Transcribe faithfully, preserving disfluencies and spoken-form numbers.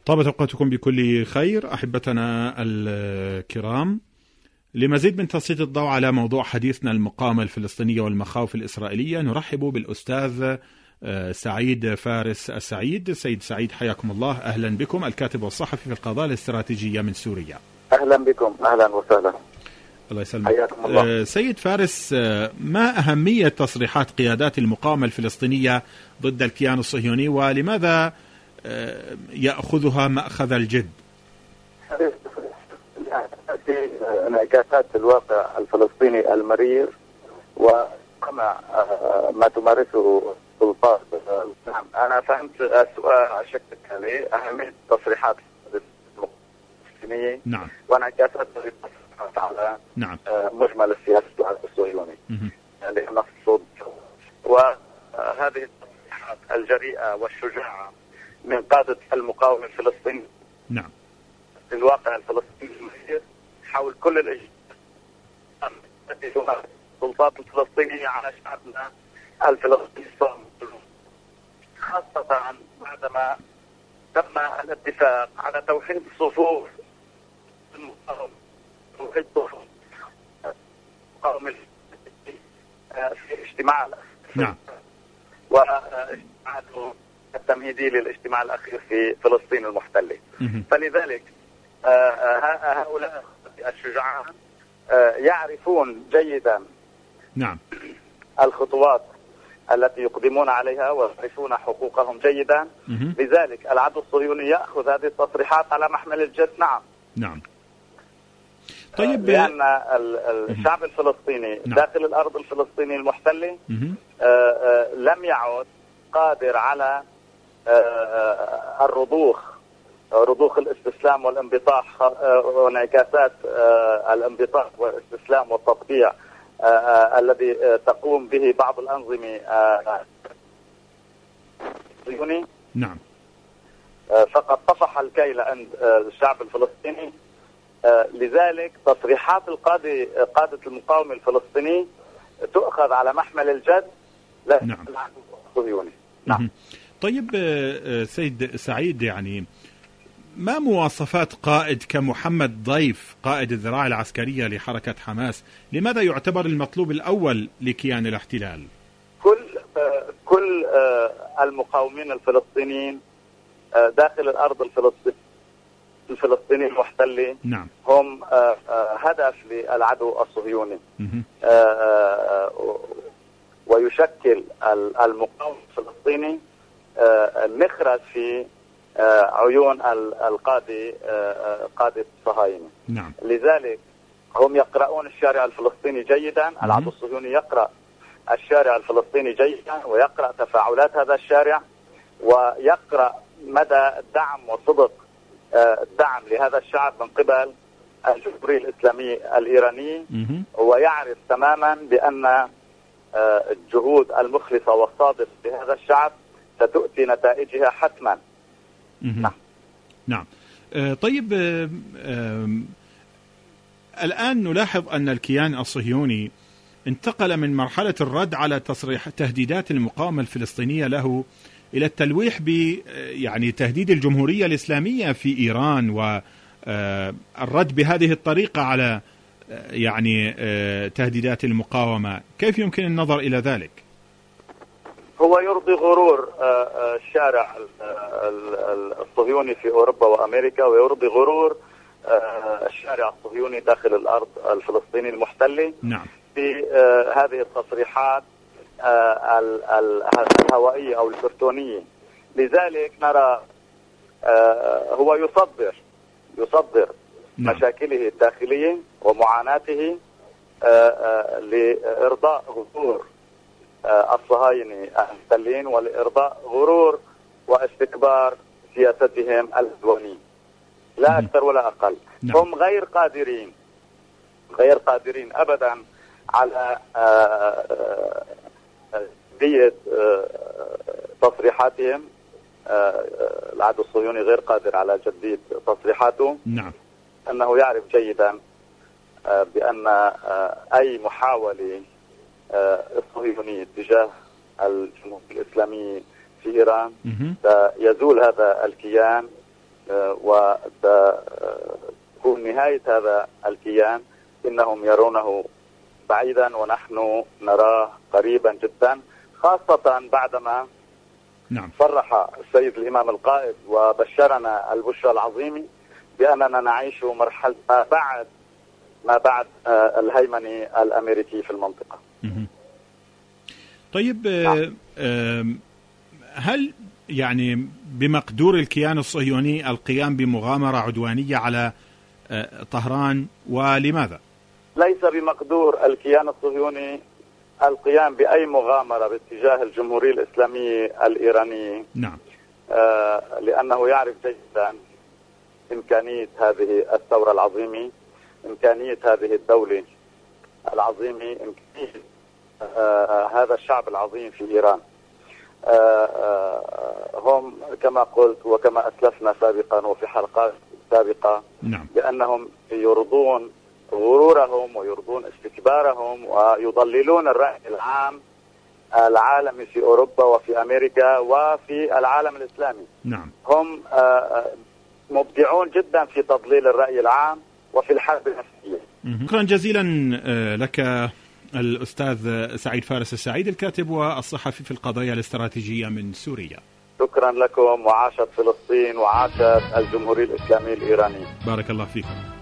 طابت أوقاتكم بكل خير أحبتنا الكرام. لمزيد من تسليط الضوء على موضوع حديثنا المقاومة الفلسطينية والمخاوف الإسرائيلية نرحب بالأستاذ سعيد فارس السعيد. سيد سعيد حياكم الله، أهلا بكم، الكاتب والصحفي في القضايا الاستراتيجية من سوريا. أهلا بكم، أهلا وسهلا. الله يسلمك. حياكم الله. سيد فارس، ما أهمية تصريحات قيادات المقاومة الفلسطينية ضد الكيان الصهيوني ولماذا يأخذها مأخذ الجد؟ انعكاسات الواقع الفلسطيني المرير ومع ما تمارسه السلطات. نعم، أنا فهمت السؤال على الشكل التالي: أهمية تصريحات الفلسطينية نعم وانعكاسات التصريحات على نعم مجمل السياسة الصهيوني لنفس الصوت. وهذه التصريحات الجريئة والشجاعة من قادة المقاومة الفلسطيني نعم في الواقع الفلسطيني المرير حول كل الإجراءات التي تمارس السلطات الفلسطينية على شعبنا الفلسطيني الصامت، خاصة بعدما تم الاتفاق على توحيد صفوف المقاومة، توحيد صفوف المقاومة في اجتماع نعم واجتماعه التمهيدي للاجتماع الأخير في فلسطين المحتلة. فلذلك هؤلاء الشجعان يعرفون جيدا نعم الخطوات التي يقدمون عليها ويعرفون حقوقهم جيدا. لذلك العدو الصهيوني يأخذ هذه التصريحات على محمل الجد. نعم نعم طيب، لأن الشعب الفلسطيني نعم. داخل الأرض الفلسطينية المحتلة لم يعد قادر على الرضوخ رضوخ الاستسلام والانبطاح وانعكاسات الانبطاح والاستسلام والتطبيع الذي تقوم به بعض الأنظمة الصهيوني. نعم فقد طفح الكيل عند الشعب الفلسطيني. لذلك تصريحات القادة قادة المقاومة الفلسطيني تؤخذ على محمل الجد نعم الصهيوني. نعم. طيب سيد سعيد، يعني ما مواصفات قائد كمحمد ضيف قائد الذراع العسكرية لحركة حماس؟ لماذا يعتبر المطلوب الأول لكيان الاحتلال؟ كل كل المقاومين الفلسطينيين داخل الأرض الفلسطينية الفلسطيني المحتلة نعم هم هدف للعدو الصهيوني، ويشكل المقاومة الفلسطيني مخرج في عيون القادة قادة الصهاينة. نعم. لذلك هم يقرؤون الشارع الفلسطيني جيدا. العدو الصهيوني يقرأ الشارع الفلسطيني جيدا ويقرأ تفاعلات هذا الشارع ويقرأ مدى الدعم وصدق الدعم لهذا الشعب من قبل الجمهورية الإسلامية الإيرانية، ويعرف تماما بأن الجهود المخلصة والصادقة لهذا الشعب ستؤتي نتائجها حتما. نعم نعم طيب، الآن نلاحظ أن الكيان الصهيوني انتقل من مرحلة الرد على تصريح تهديدات المقاومة الفلسطينية له إلى التلويح ب يعني تهديد الجمهورية الإسلامية في إيران، والرد بهذه الطريقة على يعني تهديدات المقاومة. كيف يمكن النظر إلى ذلك؟ هو يرضي غرور الشارع الصهيوني في أوروبا وأمريكا، ويرضي غرور الشارع الصهيوني داخل الأرض الفلسطيني المحتلة. نعم. في هذه التصريحات الهوائية أو الكرتونية. لذلك نرى هو يصدر يصدر نعم. مشاكله الداخلية ومعاناته لإرضاء غرور الصهاينة المحتلين ولإرضاء غرور واستكبار سياستهم العدوانية، لا أكثر ولا أقل. نعم. هم غير قادرين غير قادرين أبدا على جدية تصريحاتهم. العدو الصهيوني غير قادر على جدية تصريحاته. نعم. أنه يعرف جيدا بأن أي محاولة الصهيونية تجاه الجمهورية الإسلامية في إيران سيزول هذا الكيان وتكون نهاية هذا الكيان إنهم يرونه بعيدا ونحن نراه قريبا جدا، خاصة بعدما نعم. صرح السيد الإمام القائد وبشرنا البشرى العظيم بأننا نعيش مرحلة ما بعد ما بعد الهيمنة الأمريكي في المنطقة. طيب، هل يعني بمقدور الكيان الصهيوني القيام بمغامرة عدوانية على طهران، ولماذا؟ ليس بمقدور الكيان الصهيوني القيام بأي مغامرة باتجاه الجمهورية الإسلامية الإيرانية. نعم. آه لأنه يعرف جيدا إمكانية هذه الثورة العظيمة، إمكانية هذه الدولة العظيمة، إمكانية آه هذا الشعب العظيم في إيران. آه آه هم كما قلت وكما أسلفنا سابقا وفي حلقات سابقة، نعم. بأنهم يرضون غرورهم ويرضون استكبارهم ويضللون الرأي العام العالمي في أوروبا وفي أمريكا وفي العالم الإسلامي. نعم. هم مبدعون جدا في تضليل الرأي العام وفي الحرب النفسية. شكرا جزيلا لك الأستاذ سعيد فارس السعيد، الكاتب والصحفي في القضايا الاستراتيجية من سوريا. شكرا لكم، وعاشت فلسطين وعاشت الجمهورية الإسلامية الإيرانية. بارك الله فيكم.